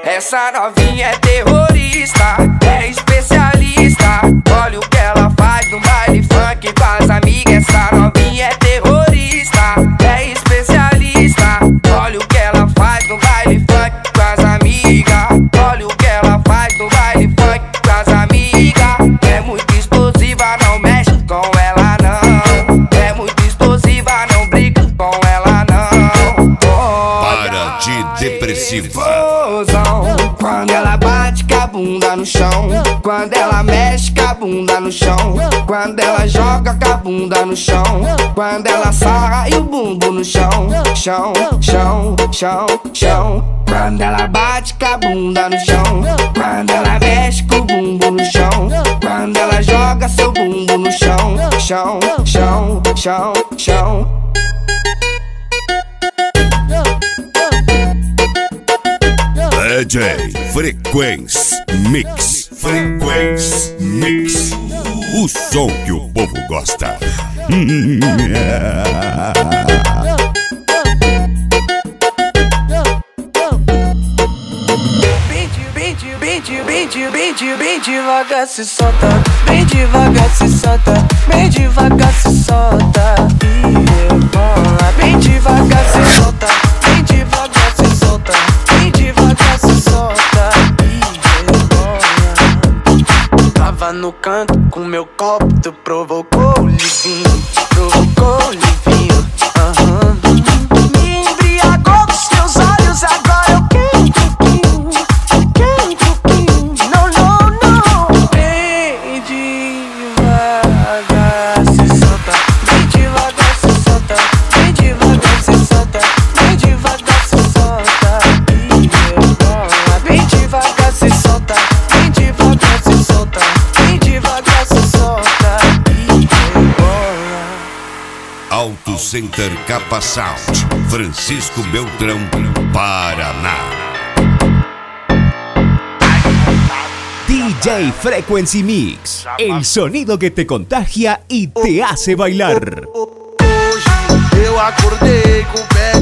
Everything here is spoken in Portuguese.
Essa novinha é terrorista, é especialista. Olha o que ela faz no baile funk com as amigas. Essa novinha é terrorista, é especialista. Olha o que ela faz no baile funk com as amigas. Olha o que ela faz no baile funk com as amigas. É muito explosiva, não mexe com ela não. É muito explosiva, não briga com ela não. Para de depressiva. Quando ela bate com a bunda no chão, quando ela mexe com a bunda no chão, quando ela joga com a bunda no chão, quando ela sarra e o bumbum no chão, chão, chão, chão, chão. Quando ela bate com a bunda no chão, quando ela mexe com o bumbum no chão, quando ela joga seu bumbum no chão, chão, chão, chão, chão. DJ Frequência Mix. Frequência Mix. O som que o povo gosta. Bem devagar se solta, bem devagar se solta, bem devagar se solta e rebola. Bem devagar se solta, bem devagar se solta, bem devagar se solta e rebola. Tava no canto com meu copo, tu provocou o livinho, provocou o livinho. Me embriagou com seus olhos, agora eu quero um pouquinho, quero um pouquinho. Não, não, não. Bem devagar se solta, bem devagar se solta, bem devagar se solta, bem devagar se solta e rebola. Bem devagar se solta, bem devagar se solta, bem devagar se solta e rebola. Auto Center Capa Sound, Francisco Beltrão, Paraná. DJ Frequency Mix, el sonido que te contagia y te hace bailar. Hoje eu acordei com o pé